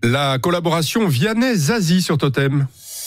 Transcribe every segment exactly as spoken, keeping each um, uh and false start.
La collaboration Vianney-Zazie sur Totem.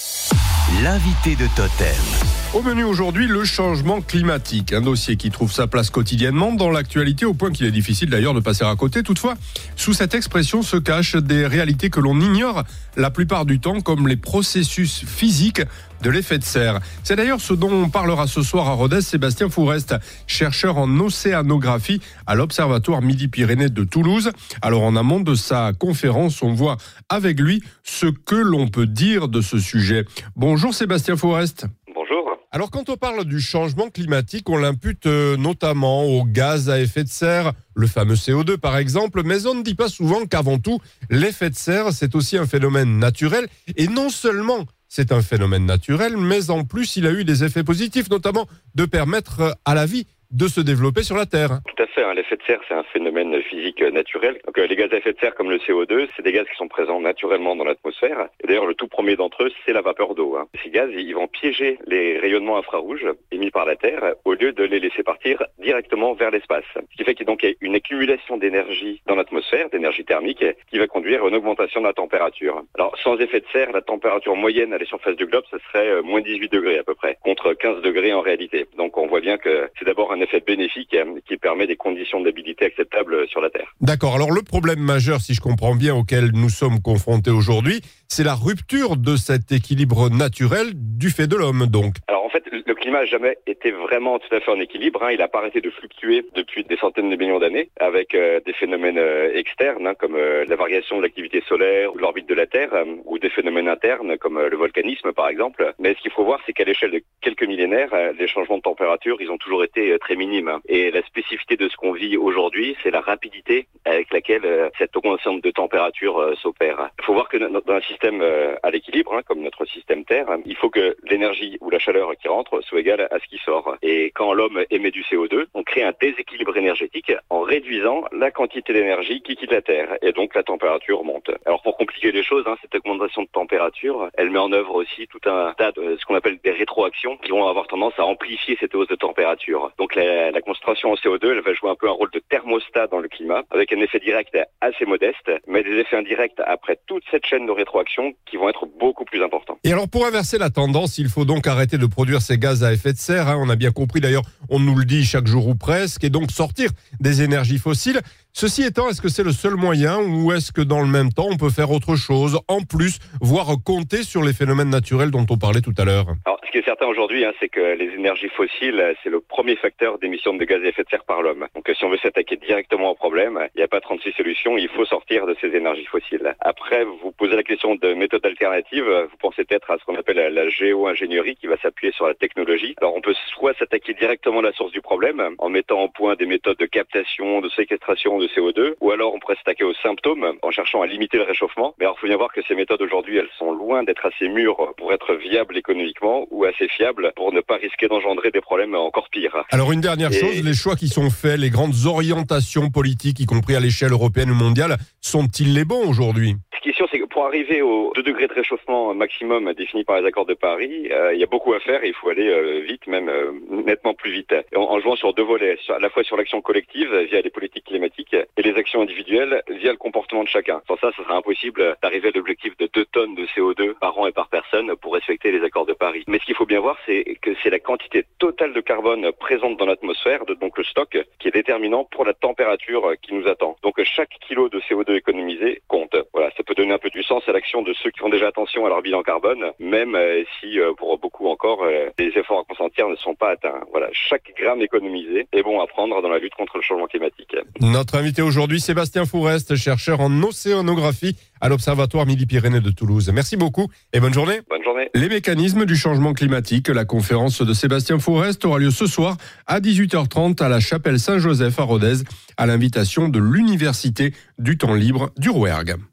L'invité de Totem. Au menu aujourd'hui, le changement climatique. Un dossier qui trouve sa place quotidiennement dans l'actualité, au point qu'il est difficile d'ailleurs de passer à côté. Toutefois, sous cette expression se cachent des réalités que l'on ignore la plupart du temps, comme les processus physiques de l'effet de serre. C'est d'ailleurs ce dont on parlera ce soir à Rodez. Sébastien Fourest, chercheur en océanographie à l'Observatoire Midi-Pyrénées de Toulouse. Alors en amont de sa conférence, on voit avec lui ce que l'on peut dire de ce sujet. Bonjour Sébastien Fourest. Alors quand on parle du changement climatique, on l'impute notamment aux gaz à effet de serre, le fameux C O deux par exemple, mais on ne dit pas souvent qu'avant tout, l'effet de serre, c'est aussi un phénomène naturel. Et non seulement c'est un phénomène naturel, mais en plus il a eu des effets positifs, notamment de permettre à la vie de se développer sur la Terre. Tout à fait, hein. L'effet de serre, c'est un phénomène physique naturel. Donc, euh, les gaz à effet de serre comme le C O deux, c'est des gaz qui sont présents naturellement dans l'atmosphère. Et d'ailleurs, le tout premier d'entre eux, c'est la vapeur d'eau. Hein. Ces gaz, ils vont piéger les rayonnements infrarouges émis par la Terre au lieu de les laisser partir directement vers l'espace. Ce qui fait qu'il y a donc une accumulation d'énergie dans l'atmosphère, d'énergie thermique, qui va conduire à une augmentation de la température. Alors, sans effet de serre, la température moyenne à la surface du globe, ce serait euh, moins dix-huit degrés à peu près, contre quinze degrés en réalité. Donc, on voit bien que c'est d'abord un effet bénéfique qui permet des conditions d'habitabilité acceptables sur la Terre. D'accord. Alors le problème majeur, si je comprends bien, auquel nous sommes confrontés aujourd'hui, c'est la rupture de cet équilibre naturel du fait de l'homme, donc. Alors en fait, le climat n'a jamais été vraiment tout à fait en équilibre. Hein. Il n'a pas arrêté de fluctuer depuis des centaines de millions d'années avec euh, des phénomènes euh, externes, hein, comme euh, la variation de l'activité solaire ou de l'orbite de la Terre, euh, ou des phénomènes internes comme euh, le volcanisme par exemple. Mais ce qu'il faut voir, c'est qu'à l'échelle de quelques millénaires, euh, les changements de température, ils ont toujours été euh, très minimes. Et la spécificité de ce qu'on vit aujourd'hui, c'est la rapidité avec laquelle euh, cette augmentation de température euh, s'opère. Il faut voir que dans un système euh, à l'équilibre, hein, comme notre système Terre, il faut que l'énergie ou la chaleur qui rentre soit égale à ce qui sort. Et quand l'homme émet du C O deux, on crée un déséquilibre énergétique en réduisant la quantité d'énergie qui quitte la Terre. Et donc la température monte. Alors pour compliquer les choses, hein, cette augmentation de température, elle met en œuvre aussi tout un tas de ce qu'on appelle des rétroactions qui vont avoir tendance à amplifier cette hausse de température. Donc la, la concentration en C O deux, elle va jouer un peu un rôle de thermostat dans le climat, avec un effet direct assez modeste, mais des effets indirects après toute cette chaîne de rétroaction qui vont être beaucoup plus importants. Et alors pour inverser la tendance, il faut donc arrêter de produire ces gaz à effet de serre, hein, on a bien compris d'ailleurs, on nous le dit chaque jour ou presque, et donc sortir des énergies fossiles. Ceci étant, est-ce que c'est le seul moyen ou est-ce que dans le même temps on peut faire autre chose, en plus, voire compter sur les phénomènes naturels dont on parlait tout à l'heure? Alors, ce qui est certain aujourd'hui, hein, c'est que les énergies fossiles, c'est le premier facteur d'émission de gaz à effet de serre par l'homme. Donc si on veut s'attaquer directement au problème, il n'y a pas trente-six solutions, il faut sortir de ces énergies fossiles. Après, vous posez la question de méthodes alternatives, vous pensez peut-être à ce qu'on appelle la géo-ingénierie qui va s'appuyer sur la technologie. Alors on peut soit s'attaquer directement à la source du problème en mettant en point des méthodes de captation, de séquestration de C O deux, ou alors on pourrait s'attaquer aux symptômes en cherchant à limiter le réchauffement. Mais alors il faut bien voir que ces méthodes aujourd'hui, elles sont loin d'être assez mûres pour être viables économiquement ou assez fiables pour ne pas risquer d'engendrer des problèmes encore pires. Alors une dernière Et... chose, les choix qui sont faits, les grandes orientations politiques, y compris à l'échelle européenne ou mondiale, sont-ils les bons aujourd'hui ? Ce qui est sûr, c'est que pour arriver aux deux degrés de réchauffement maximum définis par les accords de Paris, euh, il y a beaucoup à faire et il faut aller euh, vite, même euh, nettement plus vite. Et en, en jouant sur deux volets, à la fois sur l'action collective via les politiques climatiques et les actions individuelles via le comportement de chacun. Sans ça, ce sera impossible d'arriver à l'objectif de deux tonnes de C O deux par an et par personne pour respecter les accords de Paris. Mais ce qu'il faut bien voir, c'est que c'est la quantité totale de carbone présente dans l'atmosphère, donc le stock, qui est déterminant pour la température qui nous attend. Donc chaque kilo de C O deux économisé compte. Voilà, ça peut donner un peu du sens à l'action de ceux qui font déjà attention à leur bilan carbone, même euh, si euh, pour beaucoup encore, euh, les efforts à consentir ne sont pas atteints. Voilà, chaque gramme économisé est bon à prendre dans la lutte contre le changement climatique. Notre invité aujourd'hui, Sébastien Fourest, chercheur en océanographie à l'Observatoire Midi-Pyrénées de Toulouse. Merci beaucoup et bonne journée. Bonne journée. Les mécanismes du changement climatique, la conférence de Sébastien Fourest aura lieu ce soir à dix-huit heures trente à la chapelle Saint-Joseph à Rodez, à l'invitation de l'Université du temps libre du Rouergue.